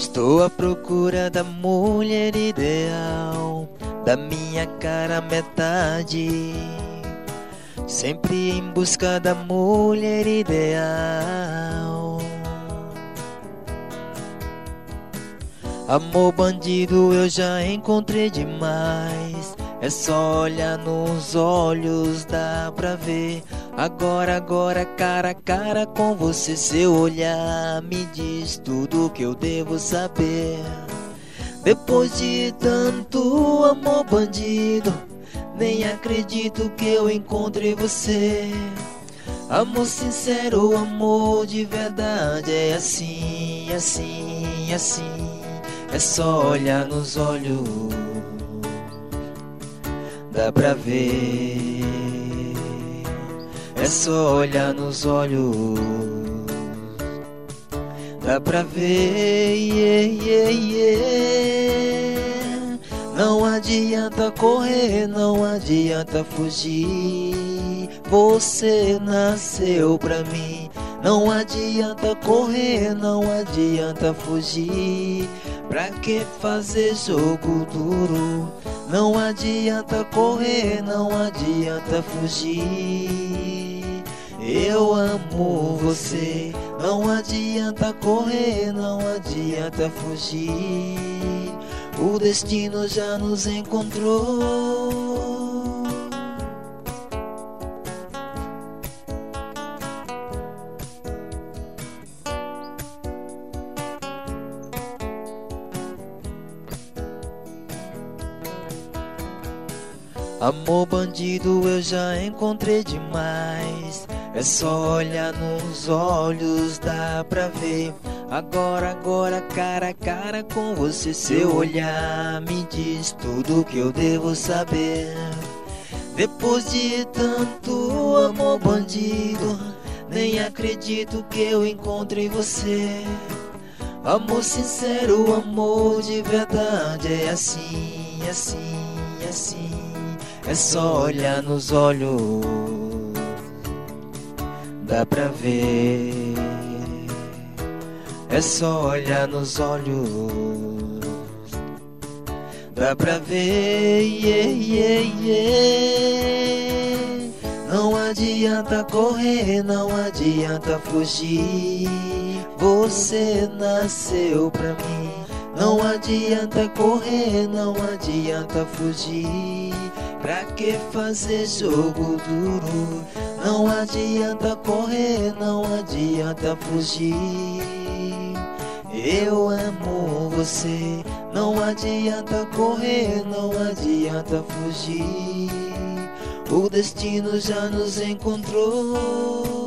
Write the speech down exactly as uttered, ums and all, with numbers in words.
Estou à procura da mulher ideal, da minha cara metade, sempre em busca da mulher ideal. Amor bandido eu já encontrei demais, é só olhar nos olhos, dá pra ver. Agora, agora, cara a cara com você, seu olhar me diz tudo que eu devo saber. Depois de tanto amor bandido, nem acredito que eu encontrei você. Amor sincero, amor de verdade, é assim, assim, assim. É só olhar nos olhos, dá pra ver. É só olhar nos olhos, dá pra ver, yeah, yeah, yeah. Não adianta correr, não adianta fugir, você nasceu pra mim. Não adianta correr, não adianta fugir, pra que fazer jogo duro? Não adianta correr, não adianta fugir, eu amo você. Não adianta correr, não adianta fugir, o destino já nos encontrou. Amor bandido eu já encontrei demais, é só olhar nos olhos, dá pra ver. Agora, agora, cara a cara com você, seu olhar me diz tudo que eu devo saber. Depois de tanto amor bandido, nem acredito que eu encontrei você. Amor sincero, amor de verdade, é assim, assim, assim. É só olhar nos olhos, dá pra ver. É só olhar nos olhos, dá pra ver, yeah, yeah, yeah. Não adianta correr, não adianta fugir, você nasceu pra mim. Não adianta correr, não adianta fugir, pra que fazer jogo duro? Não adianta correr, não adianta fugir, eu amo você. Não adianta correr, não adianta fugir, o destino já nos encontrou.